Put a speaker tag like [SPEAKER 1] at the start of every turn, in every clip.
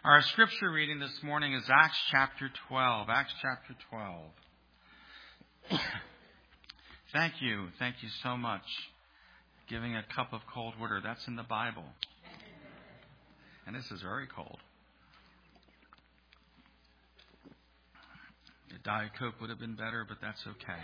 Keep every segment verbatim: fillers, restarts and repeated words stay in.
[SPEAKER 1] Our scripture reading this morning is Acts chapter twelve. Acts chapter twelve. Thank you. Thank you so much. Giving a cup of cold water. That's in the Bible. And this is very cold. A Diet Coke would have been better, but that's okay.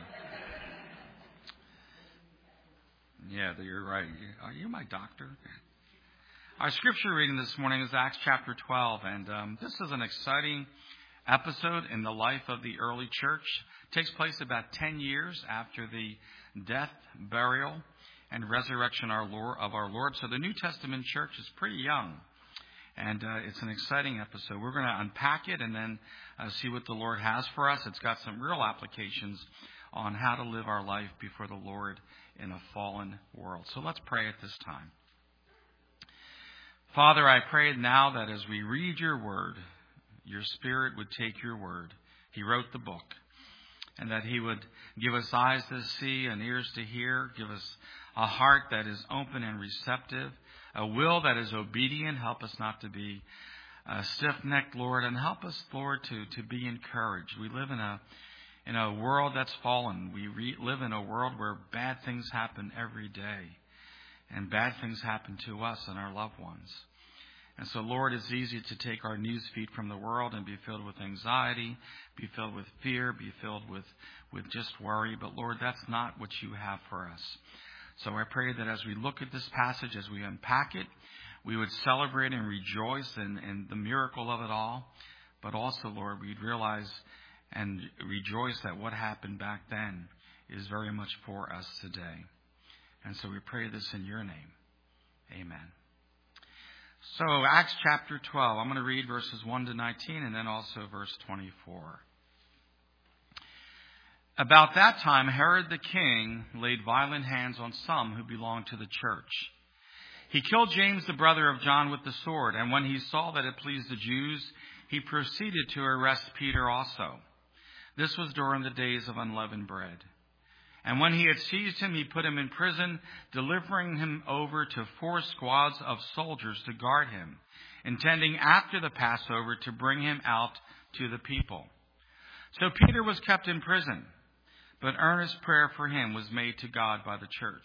[SPEAKER 1] Yeah, you're right. Are you my doctor? Our scripture reading this morning is Acts chapter twelve, and um, this is an exciting episode in the life of the early church. It takes place about ten years after the death, burial, and resurrection of our Lord. So the New Testament church is pretty young, and uh, it's an exciting episode. We're going to unpack it and then uh, see what the Lord has for us. It's got some real applications on how to live our life before the Lord in a fallen world. So let's pray at this time. Father, I pray now that as we read your word, your Spirit would take your word. He wrote the book. And that he would give us eyes to see and ears to hear. Give us a heart that is open and receptive. A will that is obedient. Help us not to be uh, stiff-necked, Lord. And help us, Lord, to, to be encouraged. We live in a in a world that's fallen. We re- live in a world where bad things happen every day. And bad things happen to us and our loved ones. And so, Lord, it's easy to take our news feed from the world and be filled with anxiety, be filled with fear, be filled with, with just worry. But, Lord, that's not what you have for us. So I pray that as we look at this passage, as we unpack it, we would celebrate and rejoice in, in the miracle of it all. But also, Lord, we'd realize and rejoice that what happened back then is very much for us today. And so we pray this in your name. Amen. So Acts chapter twelve, I'm going to read verses one to nineteen and then also verse twenty-four. About that time, Herod the king laid violent hands on some who belonged to the church. He killed James, the brother of John, with the sword, and when he saw that it pleased the Jews, he proceeded to arrest Peter also. This was during the days of unleavened bread. And when he had seized him, he put him in prison, delivering him over to four squads of soldiers to guard him, intending after the Passover to bring him out to the people. So Peter was kept in prison, but earnest prayer for him was made to God by the church.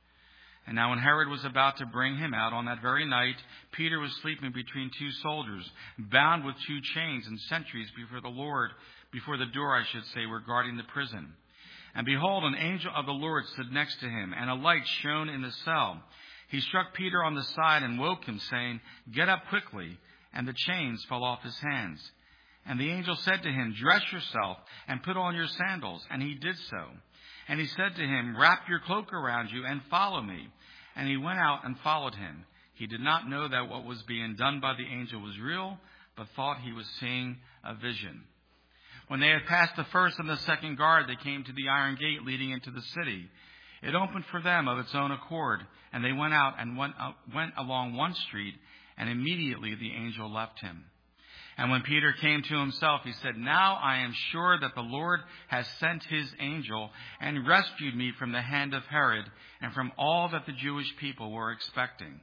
[SPEAKER 1] And now when Herod was about to bring him out on that very night, Peter was sleeping between two soldiers, bound with two chains, and sentries before the Lord, before the door, I should say, were guarding the prison. And behold, an angel of the Lord stood next to him, and a light shone in the cell. He struck Peter on the side and woke him, saying, "Get up quickly." And the chains fell off his hands. And the angel said to him, "Dress yourself and put on your sandals." And he did so. And he said to him, "Wrap your cloak around you and follow me." And he went out and followed him. He did not know that what was being done by the angel was real, but thought he was seeing a vision. When they had passed the first and the second guard, they came to the iron gate leading into the city. It opened for them of its own accord, and they went out and went, uh, went along one street, and immediately the angel left him. And when Peter came to himself, he said, "Now I am sure that the Lord has sent his angel and rescued me from the hand of Herod and from all that the Jewish people were expecting."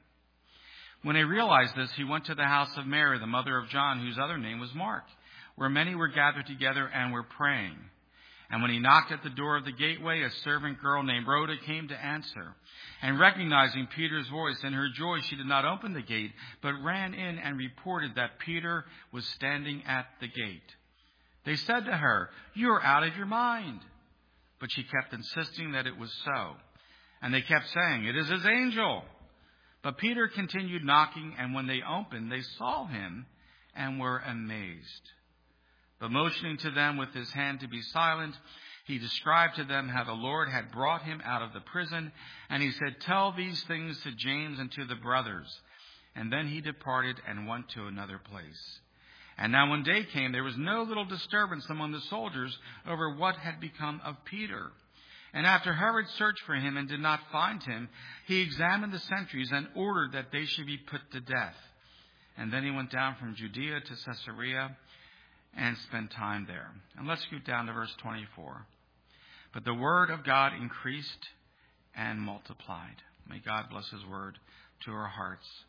[SPEAKER 1] When he realized this, he went to the house of Mary, the mother of John, whose other name was Mark, where many were gathered together and were praying. And when he knocked at the door of the gateway, a servant girl named Rhoda came to answer. And recognizing Peter's voice, in her joy she did not open the gate, but ran in and reported that Peter was standing at the gate. They said to her, "You are out of your mind." But she kept insisting that it was so. And they kept saying, "It is his angel." But Peter continued knocking, and when they opened, they saw him and were amazed. But motioning to them with his hand to be silent, he described to them how the Lord had brought him out of the prison. And he said, "Tell these things to James and to the brothers." And then he departed and went to another place. And now when day came, there was no little disturbance among the soldiers over what had become of Peter. And after Herod searched for him and did not find him, he examined the sentries and ordered that they should be put to death. And then he went down from Judea to Caesarea and spend time there. And let's scoot down to verse twenty-four. But the word of God increased and multiplied. May God bless his word to our hearts.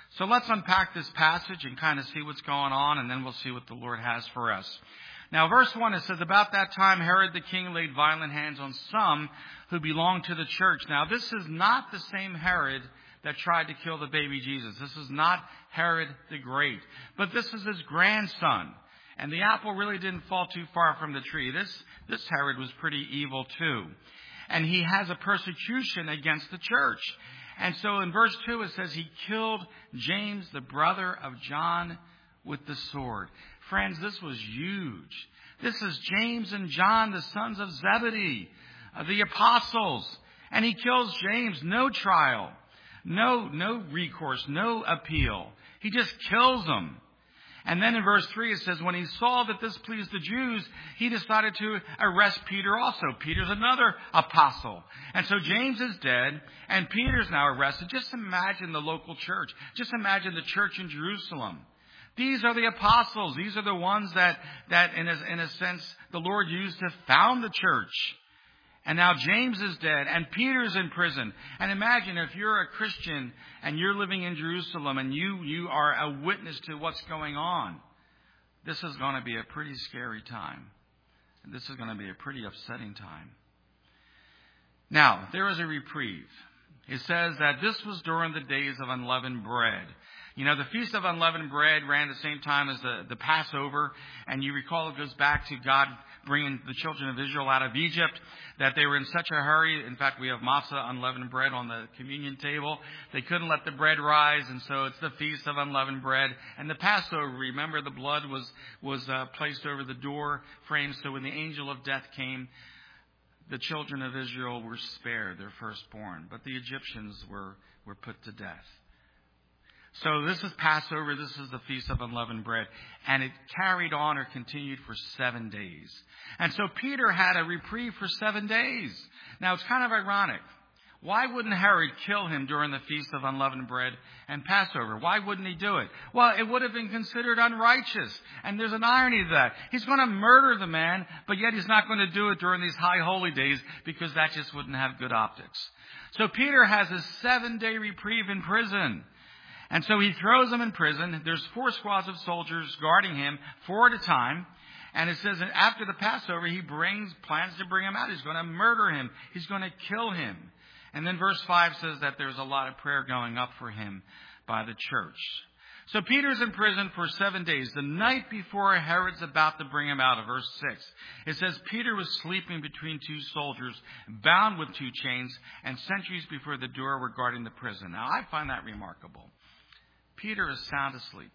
[SPEAKER 1] So let's unpack this passage and kind of see what's going on, and then we'll see what the Lord has for us. Now, verse one, it says, about that time Herod the king laid violent hands on some who belonged to the church. Now, this is not the same Herod that tried to kill the baby Jesus. This is not Herod the Great, but this is his grandson. And the apple really didn't fall too far from the tree. This, this Herod was pretty evil too. And he has a persecution against the church. And so in verse two it says he killed James, the brother of John, with the sword. Friends, this was huge. This is James and John, the sons of Zebedee, the apostles. And he kills James. No trial, no, no recourse, no appeal. He just kills them. And then in verse three it says, when he saw that this pleased the Jews, he decided to arrest Peter also. Peter's another apostle. And so James is dead, and Peter's now arrested. Just imagine the local church. Just imagine the church in Jerusalem. These are the apostles. These are the ones that, that in a, in a sense, the Lord used to found the church. And now James is dead, and Peter's in prison. And imagine if you're a Christian and you're living in Jerusalem and you, you are a witness to what's going on. This is going to be a pretty scary time. And this is going to be a pretty upsetting time. Now, there is a reprieve. It says that this was during the days of unleavened bread. You know, the Feast of Unleavened Bread ran at the same time as the, the Passover. And you recall it goes back to God bringing the children of Israel out of Egypt, that they were in such a hurry. In fact, we have matzah, unleavened bread, on the communion table. They couldn't let the bread rise, and so it's the Feast of Unleavened Bread. And the Passover, remember, the blood was, was uh, placed over the door frame, so when the angel of death came, the children of Israel were spared, their firstborn. But the Egyptians were, were put to death. So this is Passover. This is the Feast of Unleavened Bread. And it carried on or continued for seven days. And so Peter had a reprieve for seven days. Now, it's kind of ironic. Why wouldn't Herod kill him during the Feast of Unleavened Bread and Passover? Why wouldn't he do it? Well, it would have been considered unrighteous. And there's an irony to that. He's going to murder the man, but yet he's not going to do it during these high holy days because that just wouldn't have good optics. So Peter has a seven-day reprieve in prison. And so he throws him in prison. There's four squads of soldiers guarding him, four at a time. And it says that after the Passover, he brings, plans to bring him out. He's going to murder him. He's going to kill him. And then verse five says that there's a lot of prayer going up for him by the church. So Peter's in prison for seven days. The night before Herod's about to bring him out, of verse six, it says Peter was sleeping between two soldiers, bound with two chains, and sentries before the door were guarding the prison. Now, I find that remarkable. Peter is sound asleep.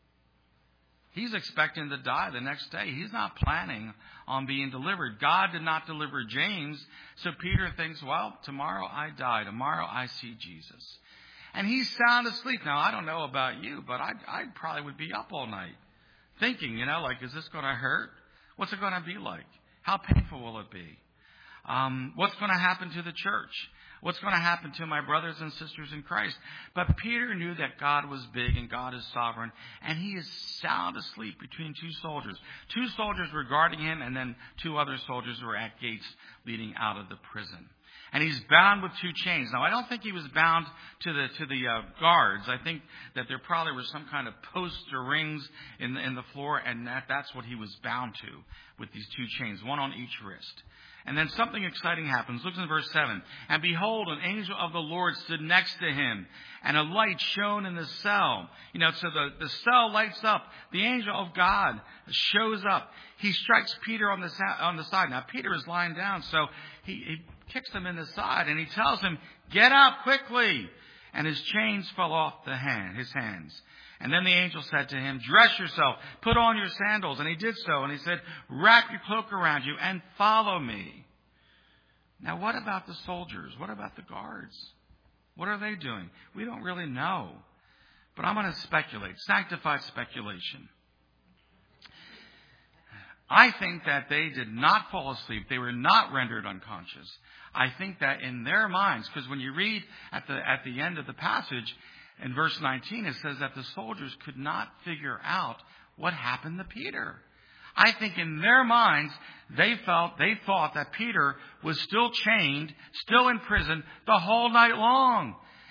[SPEAKER 1] He's expecting to die the next day. He's not planning on being delivered. God did not deliver James. So Peter thinks, well, tomorrow I die. Tomorrow I see Jesus. And he's sound asleep. Now, I don't know about you, but I, I probably would be up all night thinking, you know, like, is this going to hurt? What's it going to be like? How painful will it be? Um, what's going to happen to the church? What's going to happen to my brothers and sisters in Christ? But Peter knew that God was big and God is sovereign. And he is sound asleep between two soldiers. Two soldiers were guarding him, and then two other soldiers were at gates leading out of the prison. And he's bound with two chains. Now, I don't think he was bound to the to the uh, guards. I think that there probably were some kind of posts or rings in the, in the floor, and that, that's what he was bound to with these two chains, one on each wrist. And then something exciting happens. Look in verse seven. And behold, an angel of the Lord stood next to him, and a light shone in the cell. You know, so the, the cell lights up. The angel of God shows up. He strikes Peter on the on the side. Now, Peter is lying down, so he, he kicks him in the side, and he tells him, "Get up quickly." And his chains fell off the hand, his hands. And then the angel said to him, "Dress yourself, put on your sandals." And he did so. And he said, "Wrap your cloak around you and follow me." Now, what about the soldiers? What about the guards? What are they doing? We don't really know. But I'm going to speculate, sanctified speculation. I think that they did not fall asleep. They were not rendered unconscious. I think that in their minds, because when you read at the at the end of the passage, in verse nineteen, it says that the soldiers could not figure out what happened to Peter. I think in their minds, they felt, they thought that Peter was still chained, still in prison the whole night long.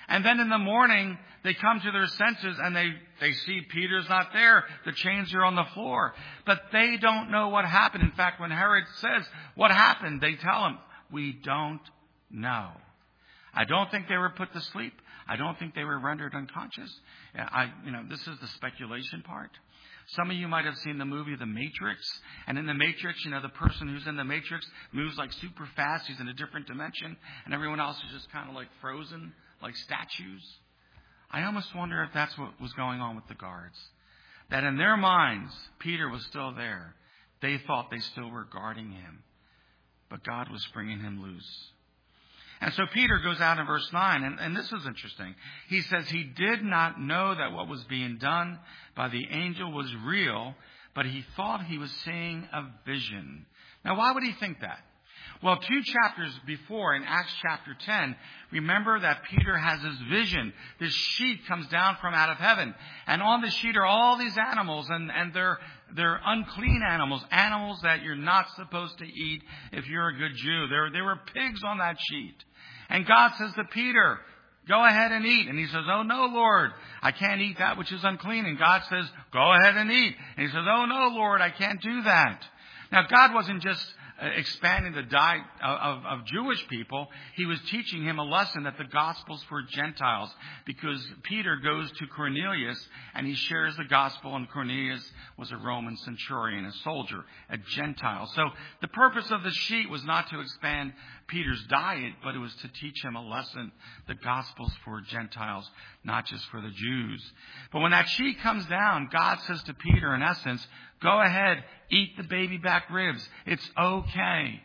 [SPEAKER 1] And then in the morning, they come to their senses and they, they see Peter's not there. The chains are on the floor. But they don't know what happened. In fact, when Herod says, what happened? They tell him, we don't know. I don't think they were put to sleep. I don't think they were rendered unconscious. I, you know, this is the speculation part. Some of you might have seen the movie The Matrix. And in The Matrix, you know, the person who's in the Matrix moves like super fast. He's in a different dimension. And everyone else is just kind of like frozen, like statues. I almost wonder if that's what was going on with the guards. That in their minds, Peter was still there. They thought they still were guarding him. But God was bringing him loose. And so Peter goes out in verse nine, and, and this is interesting. He says he did not know that what was being done by the angel was real, but he thought he was seeing a vision. Now, why would he think that? Well, two chapters before, in Acts chapter ten, remember that Peter has this vision. This sheet comes down from out of heaven. And on the sheet are all these animals, and, and they're, they're unclean animals, animals that you're not supposed to eat if you're a good Jew. There, there were pigs on that sheet. And God says to Peter, go ahead and eat. And he says, oh no, Lord, I can't eat that which is unclean. And God says, go ahead and eat. And he says, oh no, Lord, I can't do that. Now, God wasn't just expanding the diet of, of Jewish people. He was teaching him a lesson that the gospel's for Gentiles, because Peter goes to Cornelius and he shares the gospel, and Cornelius was a Roman centurion, a soldier, a Gentile. So the purpose of the sheet was not to expand Peter's diet, but it was to teach him a lesson. The gospel's for Gentiles, not just for the Jews. But when that sheet comes down, God says to Peter, in essence, go ahead, eat the baby back ribs. It's okay.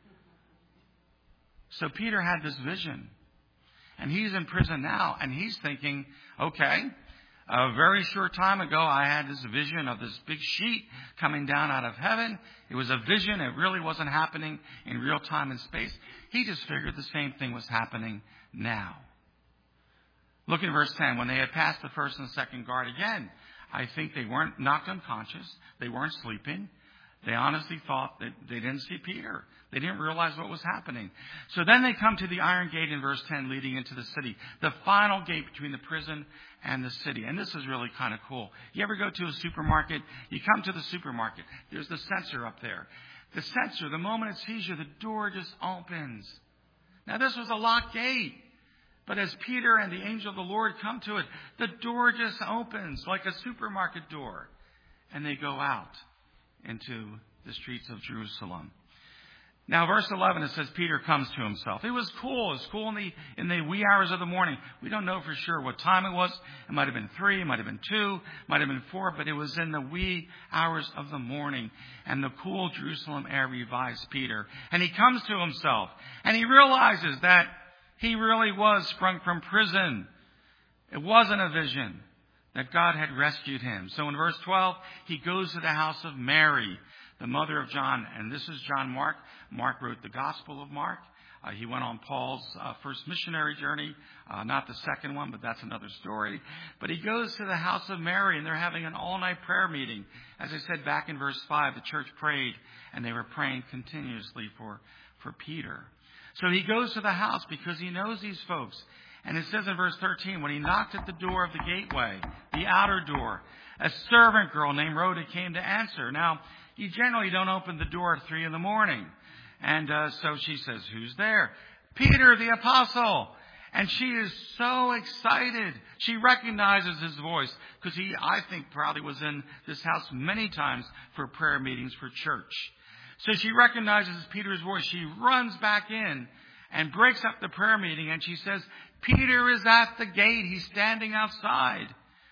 [SPEAKER 1] So Peter had this vision. And he's in prison now. And he's thinking, okay, a very short time ago, I had this vision of this big sheet coming down out of heaven. It was a vision. It really wasn't happening in real time and space. He just figured the same thing was happening now. Look at verse ten. When they had passed the first and second guard again, I think they weren't knocked unconscious. They weren't sleeping. They honestly thought that they didn't see Peter. They didn't realize what was happening. So then they come to the iron gate in verse ten leading into the city. The final gate between the prison and the city. And this is really kind of cool. You ever go to a supermarket? You come to the supermarket. There's the sensor up there. The sensor, the moment it sees you, the door just opens. Now this was a locked gate. But as Peter and the angel of the Lord come to it, the door just opens like a supermarket door. And they go out into the streets of Jerusalem. Now, verse eleven, it says Peter comes to himself. It was cool. It was cool in the, in the wee hours of the morning. We don't know for sure what time it was. It might have been three, it might have been two, it might have been four, but it was in the wee hours of the morning. And the cool Jerusalem air revives Peter. And he comes to himself. And he realizes that he really was sprung from prison. It wasn't a vision, that God had rescued him. So in verse twelve, he goes to the house of Mary, the mother of John. And this is John Mark. Mark wrote the Gospel of Mark. Uh, he went on Paul's uh, first missionary journey, uh, not the second one, but that's another story. But he goes to the house of Mary, and they're having an all-night prayer meeting. As I said back in verse five, the church prayed, and they were praying continuously for, for Peter. So he goes to the house because he knows these folks. And it says in verse thirteen, when he knocked at the door of the gateway, the outer door, a servant girl named Rhoda came to answer. Now, you generally don't open the door at three in the morning. And uh, so she says, who's there? Peter, the apostle. And she is so excited. She recognizes his voice because he, I think, probably was in this house many times for prayer meetings for church. So she recognizes Peter's voice. She runs back in and breaks up the prayer meeting. And she says, Peter is at the gate. He's standing outside.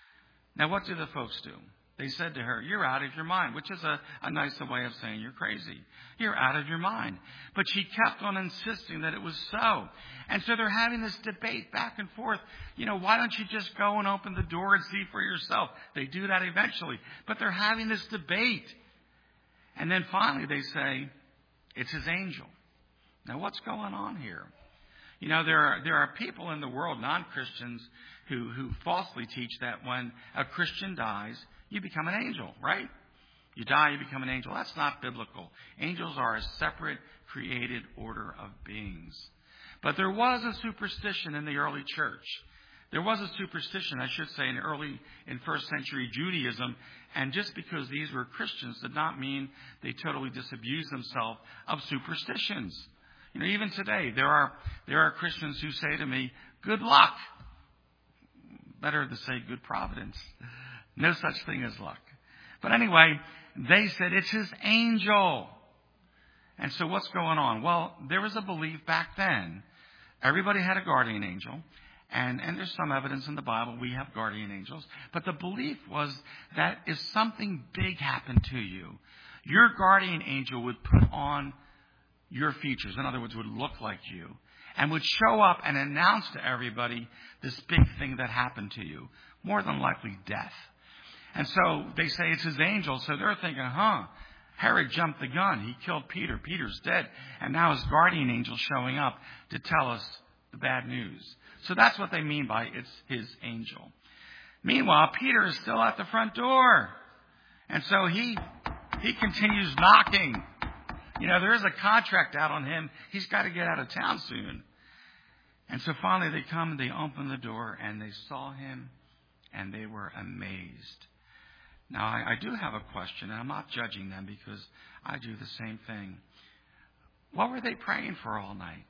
[SPEAKER 1] Now, what do the folks do? They said to her, you're out of your mind, which is a, a nicer way of saying you're crazy. You're out of your mind. But she kept on insisting that it was so. And so they're having this debate back and forth. You know, why don't you just go and open the door and see for yourself? They do that eventually. But they're having this debate. And then finally they say, it's his angel. Now, what's going on here? You know, there are, there are people in the world, non-Christians, who, who falsely teach that when a Christian dies, you become an angel, right? You die, you become an angel. That's not biblical. Angels are a separate, created order of beings. But there was a superstition in the early church There was a superstition, I should say, in early, in first century Judaism, and just because these were Christians did not mean they totally disabused themselves of superstitions. You know, even today, there are, there are Christians who say to me, good luck. Better to say good providence. No such thing as luck. But anyway, they said it's his angel. And so what's going on? Well, there was a belief back then. Everybody had a guardian angel. And, and there's some evidence in the Bible we have guardian angels. But the belief was that if something big happened to you, your guardian angel would put on your features. In other words, would look like you. And would show up and announce to everybody this big thing that happened to you. More than likely death. And so they say it's his angel. So they're thinking, huh, Herod jumped the gun. He killed Peter. Peter's dead. And now his guardian angel showing up to tell us the bad news. So that's what they mean by it's his angel. Meanwhile, Peter is still at the front door. And so he he continues knocking. You know, there is a contract out on him. He's got to get out of town soon. And so finally they come and they open the door and they saw him and they were amazed. Now, I, I do have a question, and I'm not judging them because I do the same thing. What were they praying for all night?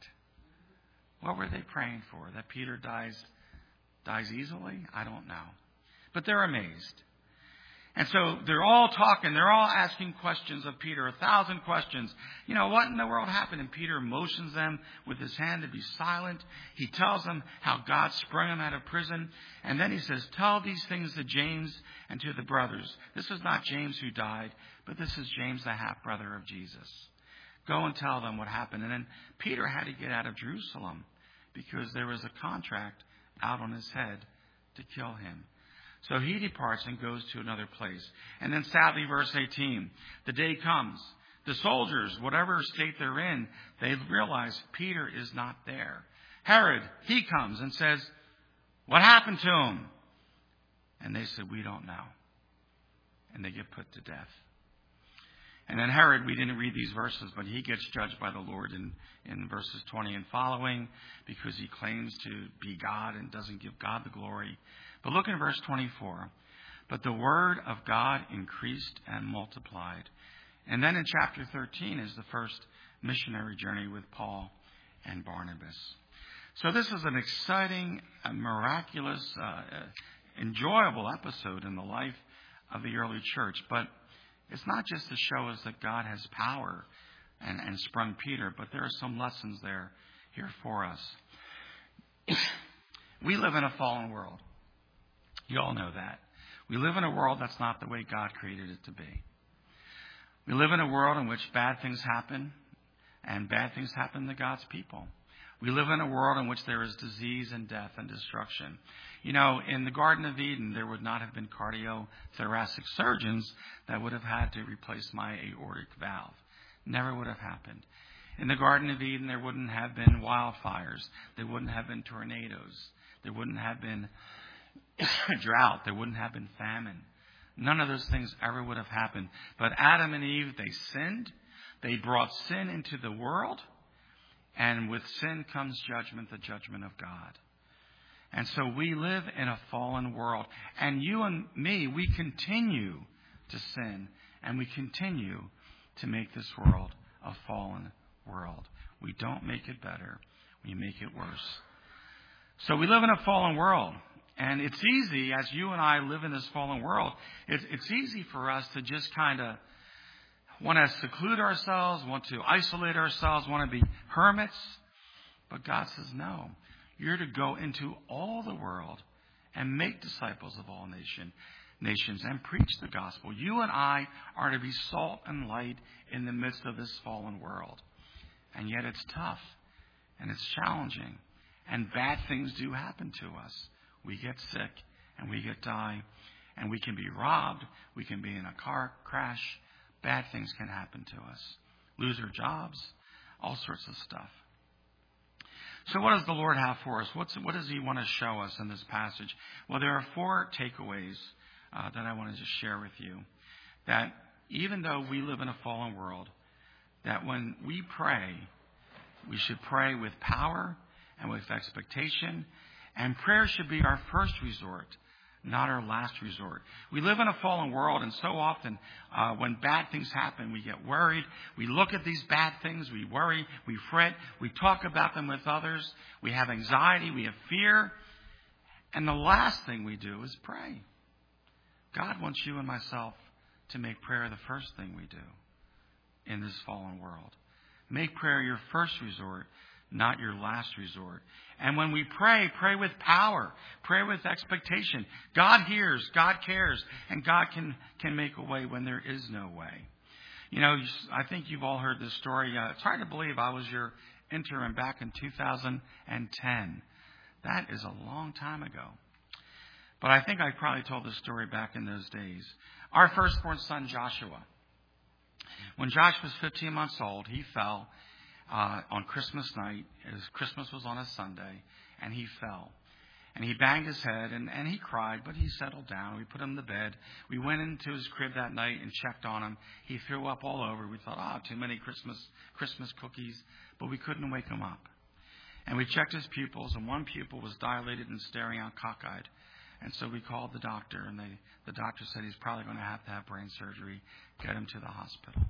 [SPEAKER 1] What were they praying for? That Peter dies dies easily? I don't know. But they're amazed. And so they're all talking. They're all asking questions of Peter, a thousand questions. You know, what in the world happened? And Peter motions them with his hand to be silent. He tells them how God sprung him out of prison. And then he says, tell these things to James and to the brothers. This is not James who died, but this is James, the half-brother of Jesus. Go and tell them what happened. And then Peter had to get out of Jerusalem because there was a contract out on his head to kill him. So he departs and goes to another place. And then sadly, verse eighteen, the day comes. The soldiers, whatever state they're in, they realize Peter is not there. Herod, he comes and says, what happened to him? And they said, we don't know. And they get put to death. And then Herod, we didn't read these verses, but he gets judged by the Lord in, in verses twenty and following because he claims to be God and doesn't give God the glory. But look in verse twenty-four. But the word of God increased and multiplied. And then in chapter thirteen is the first missionary journey with Paul and Barnabas. So this is an exciting, a miraculous, uh, enjoyable episode in the life of the early church. But it's not just to show us that God has power and, and sprung Peter, but there are some lessons there here for us. We live in a fallen world. You all know that. We live in a world that's not the way God created it to be. We live in a world in which bad things happen, and bad things happen to God's people. We live in a world in which there is disease and death and destruction. You know, in the Garden of Eden, there would not have been cardiothoracic surgeons that would have had to replace my aortic valve. Never would have happened. In the Garden of Eden, there wouldn't have been wildfires. There wouldn't have been tornadoes. There wouldn't have been drought. There wouldn't have been famine. None of those things ever would have happened. But Adam and Eve, they sinned. They brought sin into the world. And with sin comes judgment, the judgment of God. And so we live in a fallen world. And you and me, we continue to sin. And we continue to make this world a fallen world. We don't make it better. We make it worse. So we live in a fallen world. And it's easy, as you and I live in this fallen world, it's, it's easy for us to just kind of want to seclude ourselves, want to isolate ourselves, want to be hermits. But God says, no, you're to go into all the world and make disciples of all nation, nations and preach the gospel. You and I are to be salt and light in the midst of this fallen world. And yet it's tough and it's challenging. And bad things do happen to us. We get sick and we get die. And we can be robbed. We can be in a car crash. Bad things can happen to us. Lose our jobs. All sorts of stuff. So what does the Lord have for us? What's, what does He want to show us in this passage? Well, there are four takeaways uh, that I wanted to share with you. That even though we live in a fallen world, that when we pray, we should pray with power and with expectation And prayer should be our first resort, not our last resort. We live in a fallen world, and so often uh, when bad things happen, we get worried. We look at these bad things, we worry, we fret, we talk about them with others. We have anxiety, we have fear. And the last thing we do is pray. God wants you and myself to make prayer the first thing we do in this fallen world. Make prayer your first resort, not your last resort. And when we pray, pray with power. Pray with expectation. God hears, God cares, and God can, can make a way when there is no way. You know, I think you've all heard this story. Uh, it's hard to believe I was your intern back in two thousand ten. That is a long time ago. But I think I probably told this story back in those days. Our firstborn son, Joshua. When Josh was fifteen months old, he fell uh, on Christmas night. His Christmas was on a Sunday, and he fell. And he banged his head, and, and he cried, but he settled down. We put him to bed. We went into his crib that night and checked on him. He threw up all over. We thought, oh, too many Christmas Christmas cookies, but we couldn't wake him up. And we checked his pupils, and one pupil was dilated and staring out cockeyed. And so we called the doctor, and they, the doctor said he's probably going to have to have brain surgery, get him to the hospital.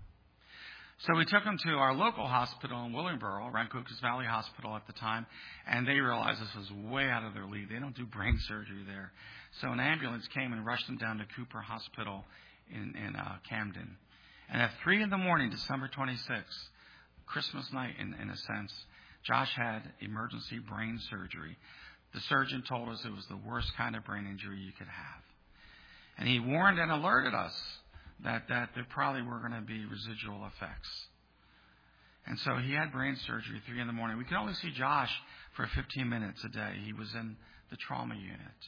[SPEAKER 1] So we took him to our local hospital in Willingboro, Rancocas Valley Hospital at the time, and they realized this was way out of their league. They don't do brain surgery there. So an ambulance came and rushed him down to Cooper Hospital in, in uh, Camden. And at three in the morning, December twenty-sixth, Christmas night in, in a sense, Josh had emergency brain surgery. The surgeon told us it was the worst kind of brain injury you could have. And he warned and alerted us that, that there probably were going to be residual effects. And so he had brain surgery at three in the morning. We could only see Josh for fifteen minutes a day. He was in the trauma unit.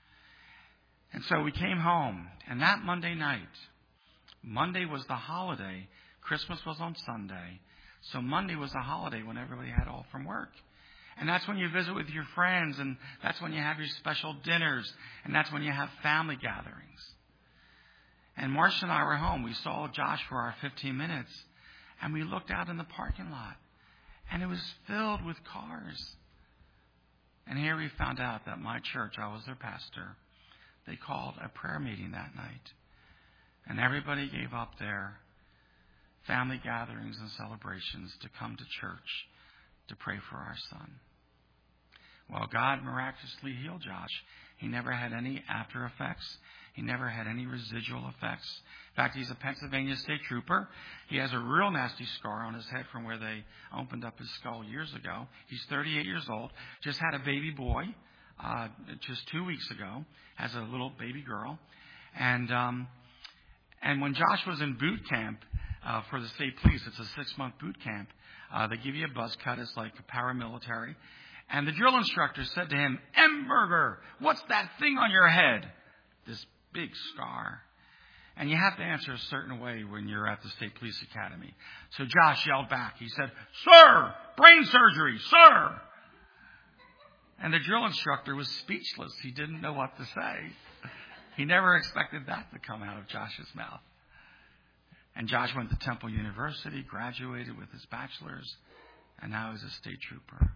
[SPEAKER 1] And so we came home. And that Monday night, Monday was the holiday. Christmas was on Sunday. So Monday was the holiday when everybody had off from work. And that's when you visit with your friends, and that's when you have your special dinners, and that's when you have family gatherings. And Marcia and I were home. We saw Josh for our fifteen minutes, and we looked out in the parking lot, and it was filled with cars. And here we found out that my church, I was their pastor, they called a prayer meeting that night. And everybody gave up their family gatherings and celebrations to come to church to pray for our son. Well, God miraculously healed Josh. He never had any after effects. He never had any residual effects. In fact, he's a Pennsylvania State Trooper. He has a real nasty scar on his head from where they opened up his skull years ago. He's thirty-eight years old. Just had a baby boy uh, just two weeks ago. Has a little baby girl. And um, and when Josh was in boot camp uh, for the state police, it's a six-month boot camp. Uh, they give you a buzz cut. It's like a paramilitary. And the drill instructor said to him, Emberger, what's that thing on your head? This big scar. And you have to answer a certain way when you're at the State Police Academy. So Josh yelled back. He said, Sir, brain surgery, sir. And the drill instructor was speechless. He didn't know what to say. He never expected that to come out of Josh's mouth. And Josh went to Temple University, graduated with his bachelor's, and now he's a state trooper.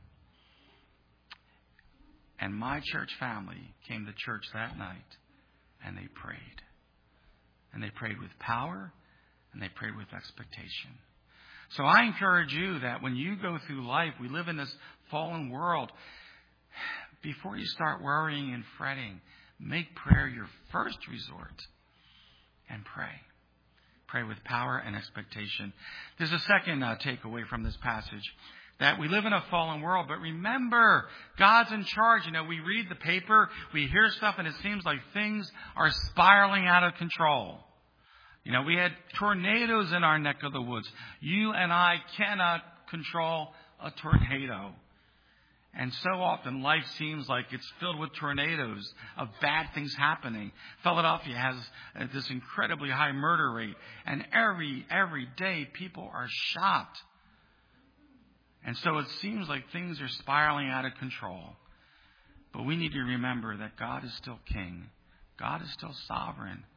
[SPEAKER 1] And my church family came to church that night, and they prayed. And they prayed with power, and they prayed with expectation. So I encourage you that when you go through life, we live in this fallen world, before you start worrying and fretting, make prayer your first resort and pray. Pray with power and expectation. There's a second uh, takeaway from this passage, that we live in a fallen world, but remember, God's in charge. You know, we read the paper, we hear stuff, and it seems like things are spiraling out of control. You know, we had tornadoes in our neck of the woods. You and I cannot control a tornado. And so often life seems like it's filled with tornadoes of bad things happening. Philadelphia has uh, this incredibly high murder rate. And every, every day people are shot. And so it seems like things are spiraling out of control. But we need to remember that God is still king. God is still sovereign.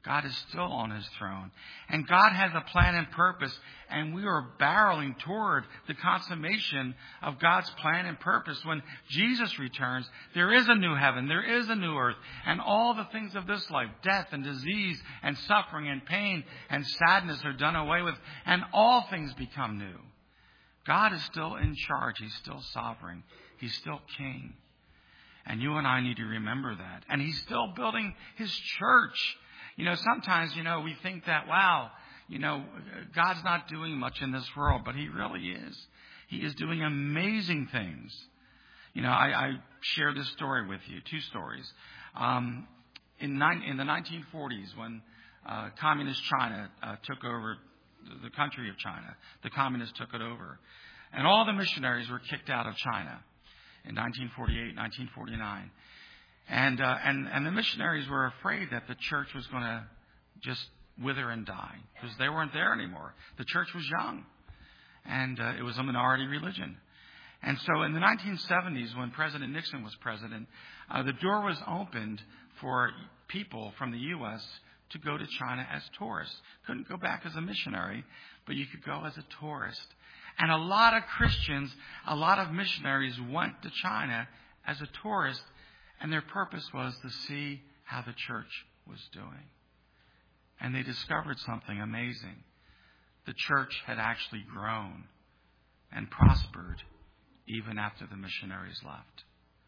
[SPEAKER 1] God is still on his throne. And God has a plan and purpose. And we are barreling toward the consummation of God's plan and purpose. When Jesus returns, there is a new heaven. There is a new earth. And all the things of this life, death and disease and suffering and pain and sadness are done away with. And all things become new. God is still in charge. He's still sovereign. He's still king. And you and I need to remember that. And he's still building his church. You know, sometimes, you know, we think that, wow, you know, God's not doing much in this world, but he really is. He is doing amazing things. You know, I, I share this story with you, two stories. Um, in, nine, in the nineteen forties, when uh, communist China uh, took over the country of China, the communists took it over, and all the missionaries were kicked out of China in nineteen forty-eight, nineteen forty-nine. And, uh, and, and the missionaries were afraid that the church was going to just wither and die because they weren't there anymore. The church was young and uh, it was a minority religion. And so in the nineteen seventies, when President Nixon was president, uh, the door was opened for people from the U S to go to China as tourists. Couldn't go back as a missionary, but you could go as a tourist. And a lot of Christians, a lot of missionaries went to China as a tourist. And their purpose was to see how the church was doing. And they discovered something amazing. The church had actually grown and prospered even after the missionaries left.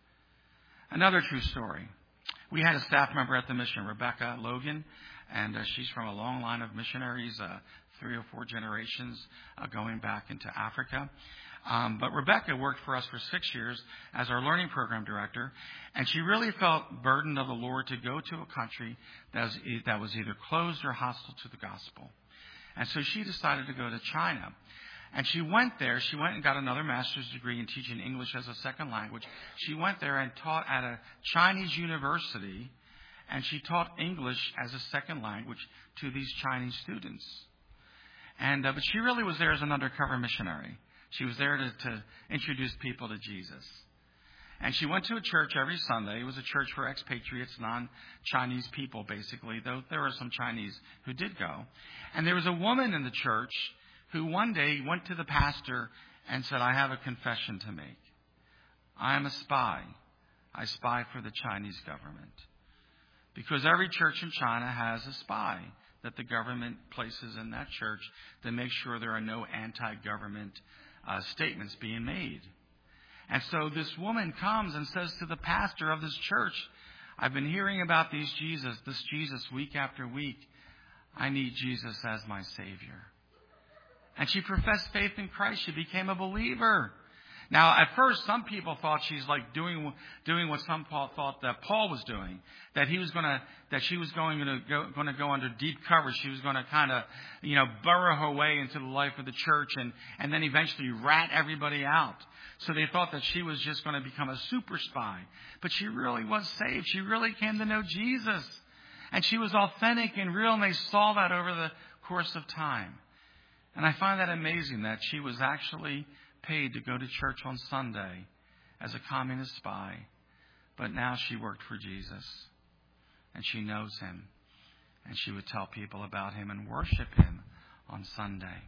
[SPEAKER 1] Another true story. We had a staff member at the mission, Rebecca Logan, and uh, she's from a long line of missionaries, uh, three or four generations uh, going back into Africa. Um, but Rebecca worked for us for six years as our learning program director, and she really felt burdened of the Lord to go to a country that was, that was either closed or hostile to the gospel. And so she decided to go to China. And she went there. She went and got another master's degree in teaching English as a second language. She went there and taught at a Chinese university, and she taught English as a second language to these Chinese students. And uh, but she really was there as an undercover missionary. She was there to, to introduce people to Jesus. And she went to a church every Sunday. It was a church for expatriates, non-Chinese people, basically, though there were some Chinese who did go. And there was a woman in the church who one day went to the pastor and said, I have a confession to make. I am a spy. I spy for the Chinese government. Because every church in China has a spy that the government places in that church to make sure there are no anti-government Uh, statements being made. And so this woman comes and says to the pastor of this church, I've been hearing about these Jesus, this Jesus week after week. I need Jesus as my Savior. And she professed faith in Christ. She became a believer. Now, at first, some people thought she's like doing doing what some Paul thought that Paul was doing, that he was going to that she was going to go going to go under deep cover. She was going to kind of, you know, burrow her way into the life of the church and and then eventually rat everybody out. So they thought that she was just going to become a super spy, but she really was saved. She really came to know Jesus, and she was authentic and real. And they saw that over the course of time. And I find that amazing that she was actually paid to go to church on Sunday as a communist spy, but now she worked for Jesus and she knows him, and she would tell people about him and worship him on Sunday.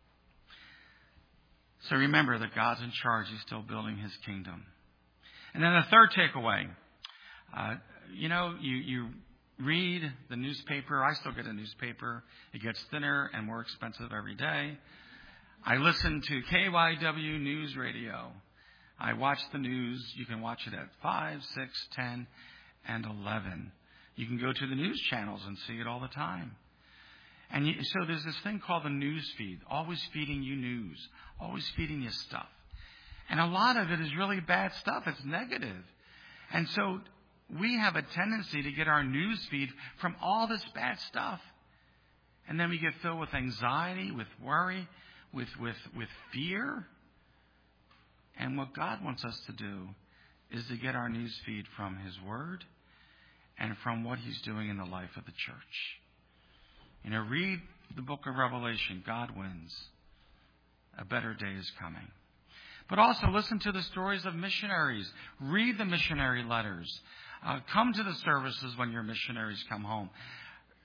[SPEAKER 1] So remember that God's in charge. He's still building his kingdom. And then the third takeaway, uh, you know, you, you read the newspaper. I still get a newspaper. It gets thinner and more expensive every day. I listen to K Y W News Radio. I watch the news. You can watch it at five, six, ten, and eleven. You can go to the news channels and see it all the time. And you, so there's this thing called the news feed, always feeding you news, always feeding you stuff. And a lot of it is really bad stuff. It's negative. And so we have a tendency to get our news feed from all this bad stuff. And then we get filled with anxiety, with worry, with, with, with fear. And what God wants us to do is to get our news feed from his word and from what he's doing in the life of the church. You know, read the book of Revelation. God wins. A better day is coming. But also listen to the stories of missionaries. Read the missionary letters. Uh, come to the services when your missionaries come home.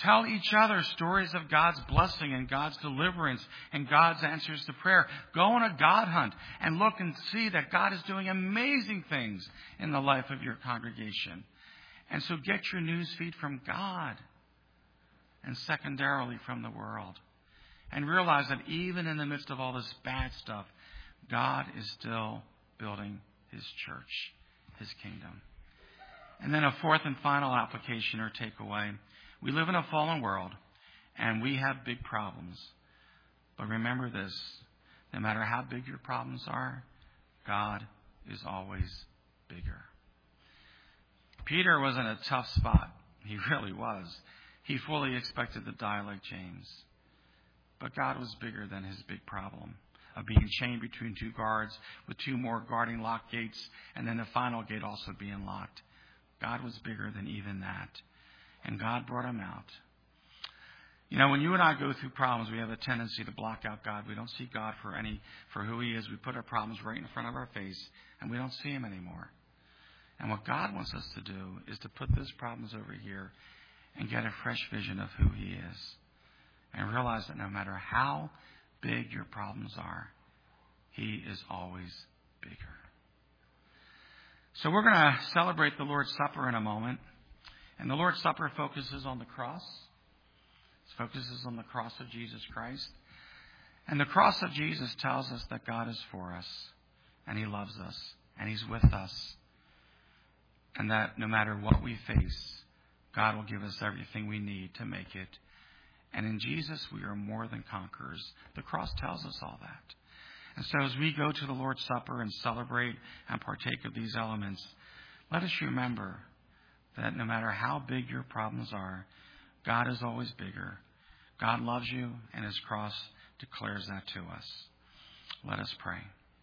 [SPEAKER 1] Tell each other stories of God's blessing and God's deliverance and God's answers to prayer. Go on a God hunt and look and see that God is doing amazing things in the life of your congregation. And so get your news feed from God and secondarily from the world. And realize that even in the midst of all this bad stuff, God is still building His church, His kingdom. And then a fourth and final application or takeaway. We live in a fallen world, and we have big problems. But remember this, no matter how big your problems are, God is always bigger. Peter was in a tough spot. He really was. He fully expected to die like James. But God was bigger than his big problem of being chained between two guards with two more guarding locked gates, and then the final gate also being locked. God was bigger than even that. And God brought him out. You know, when you and I go through problems, we have a tendency to block out God. We don't see God for any for who He is. We put our problems right in front of our face, and we don't see Him anymore. And what God wants us to do is to put those problems over here and get a fresh vision of who He is. And realize that no matter how big your problems are, He is always bigger. So we're going to celebrate the Lord's Supper in a moment. And the Lord's Supper focuses on the cross. It focuses on the cross of Jesus Christ. And the cross of Jesus tells us that God is for us. And He loves us. And He's with us. And that no matter what we face, God will give us everything we need to make it. And in Jesus, we are more than conquerors. The cross tells us all that. And so as we go to the Lord's Supper and celebrate and partake of these elements, let us remember that no matter how big your problems are, God is always bigger. God loves you, and His cross declares that to us. Let us pray.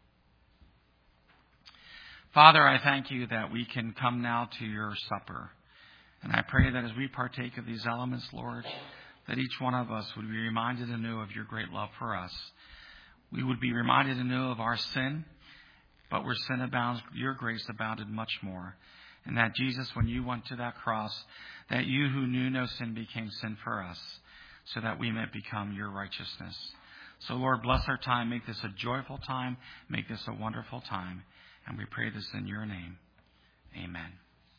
[SPEAKER 1] Father, I thank You that we can come now to Your supper. And I pray that as we partake of these elements, Lord, that each one of us would be reminded anew of Your great love for us. We would be reminded anew of our sin, but where sin abounds, Your grace abounded much more. And that, Jesus, when You went to that cross, that You who knew no sin became sin for us, so that we might become Your righteousness. So, Lord, bless our time. Make this a joyful time. Make this a wonderful time. And we pray this in Your name. Amen.